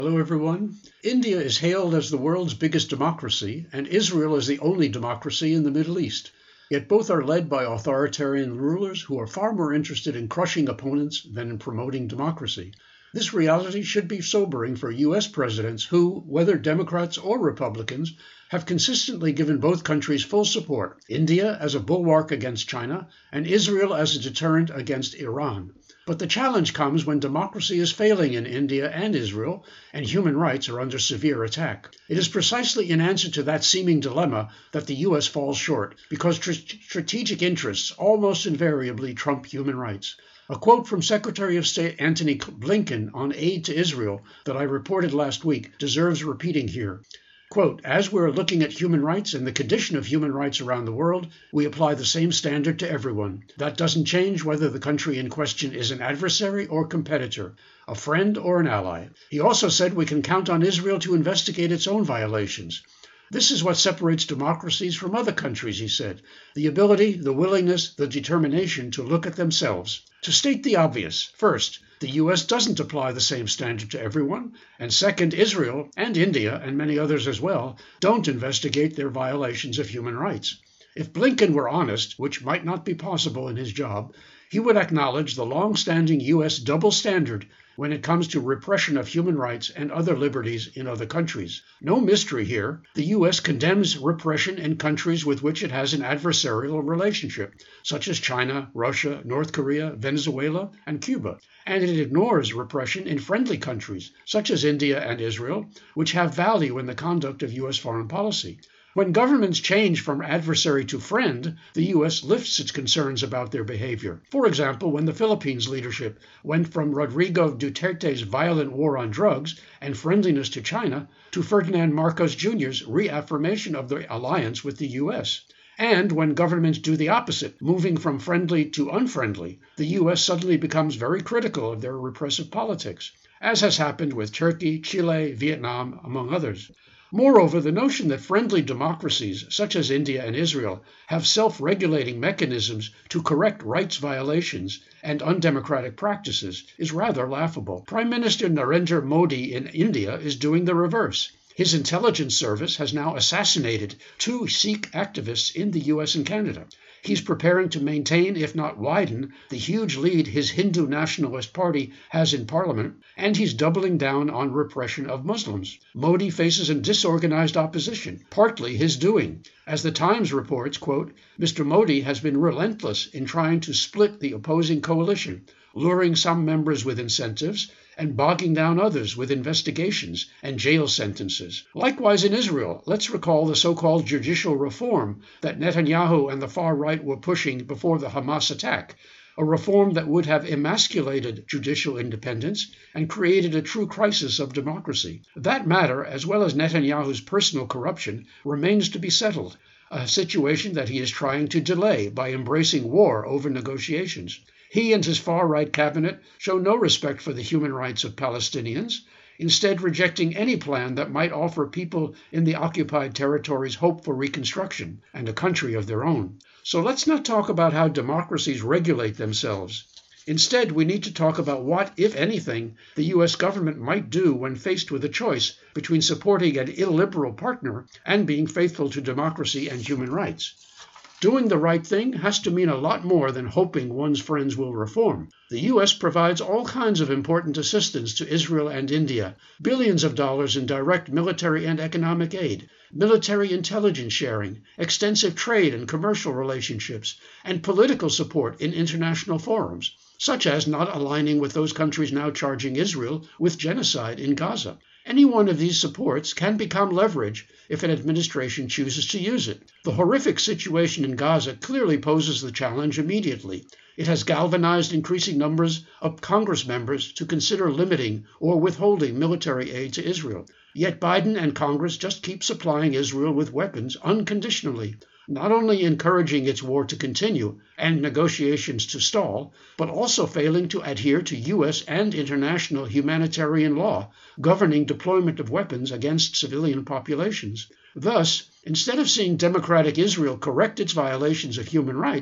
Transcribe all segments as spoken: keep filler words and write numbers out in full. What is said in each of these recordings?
Hello, everyone. India is hailed as the world's biggest democracy, and Israel is the only democracy in the Middle East. Yet both are led by authoritarian rulers who are far more interested in crushing opponents than in promoting democracy. This reality should be sobering for U S presidents who, whether Democrats or Republicans, have consistently given both countries full support, India as a bulwark against China, and Israel as a deterrent against Iran. But the challenge comes when democracy is failing in India and Israel, and human rights are under severe attack. It is precisely in answer to that seeming dilemma that the U S falls short, because tr- strategic interests almost invariably trump human rights. A quote from Secretary of State Antony Blinken on aid to Israel that I reported last week deserves repeating here. Quote, as we're looking at human rights and the condition of human rights around the world, we apply the same standard to everyone. That doesn't change whether the country in question is an adversary or competitor, a friend or an ally. He also said we can count on Israel to investigate its own violations. This is what separates democracies from other countries, he said, the ability, the willingness, the determination to look at themselves. To state the obvious, first, the U S doesn't apply the same standard to everyone, and second, Israel and India, and many others as well, don't investigate their violations of human rights. If Blinken were honest, which might not be possible in his job, he would acknowledge the long-standing U S double standard when it comes to repression of human rights and other liberties in other countries. No mystery here. The U S condemns repression in countries with which it has an adversarial relationship, such as China, Russia, North Korea, Venezuela, and Cuba. And it ignores repression in friendly countries, such as India and Israel, which have value in the conduct of U S foreign policy. When governments change from adversary to friend, the U S lifts its concerns about their behavior. For example, when the Philippines leadership went from Rodrigo Duterte's violent war on drugs and friendliness to China to Ferdinand Marcos Junior's reaffirmation of the alliance with the U S. And when governments do the opposite, moving from friendly to unfriendly, the U S suddenly becomes very critical of their repressive politics, as has happened with Turkey, Chile, Vietnam, among others. Moreover, the notion that friendly democracies, such as India and Israel, have self-regulating mechanisms to correct rights violations and undemocratic practices is rather laughable. Prime Minister Narendra Modi in India is doing the reverse. His intelligence service has now assassinated two Sikh activists in the U S and Canada. He's preparing to maintain, if not widen, the huge lead his Hindu nationalist party has in parliament, and he's doubling down on repression of Muslims. Modi faces a disorganized opposition, partly his doing. As the Times reports, quote, Mister Modi has been relentless in trying to split the opposing coalition, luring some members with incentives and bogging down others with investigations and jail sentences. Likewise in Israel, let's recall the so-called judicial reform that Netanyahu and the far right were pushing before the Hamas attack, a reform that would have emasculated judicial independence and created a true crisis of democracy. That matter, as well as Netanyahu's personal corruption, remains to be settled, a situation that he is trying to delay by embracing war over negotiations. He and his far-right cabinet show no respect for the human rights of Palestinians, instead rejecting any plan that might offer people in the occupied territories hope for reconstruction and a country of their own. So let's not talk about how democracies regulate themselves. Instead, we need to talk about what, if anything, the U S government might do when faced with a choice between supporting an illiberal partner and being faithful to democracy and human rights. Doing the right thing has to mean a lot more than hoping one's friends will reform. The U S provides all kinds of important assistance to Israel and India, billions of dollars in direct military and economic aid, military intelligence sharing, extensive trade and commercial relationships, and political support in international forums, such as not aligning with those countries now charging Israel with genocide in Gaza. Any one of these supports can become leverage if an administration chooses to use it. The horrific situation in Gaza clearly poses the challenge immediately. It has galvanized increasing numbers of Congress members to consider limiting or withholding military aid to Israel. Yet Biden and Congress just keep supplying Israel with weapons unconditionally, not only encouraging its war to continue and negotiations to stall, but also failing to adhere to U S and international humanitarian law governing deployment of weapons against civilian populations. Thus, instead of seeing democratic Israel correct its violations of human rights,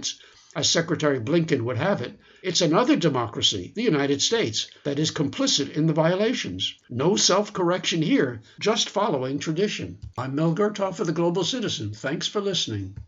As Secretary Blinken would have it, it's another democracy, the United States, that is complicit in the violations. No self-correction here, just following tradition. I'm Mel Gertoff of the Global Citizen. Thanks for listening.